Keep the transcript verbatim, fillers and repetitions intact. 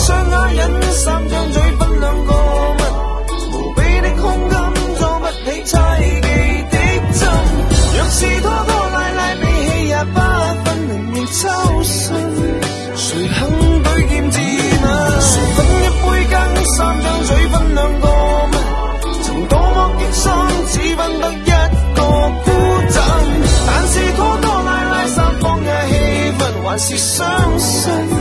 雙啞忍，三張嘴分兩個吻，無比的胸襟裝不起猜忌的針。若是拖拖拉拉比起也不分明明抽身，誰肯舉劍自刎？誰分一杯羹，三張嘴分兩個吻，曾多麼激心，只分得一個孤枕。但是拖拖拉拉三方嘅氣氛，還是相信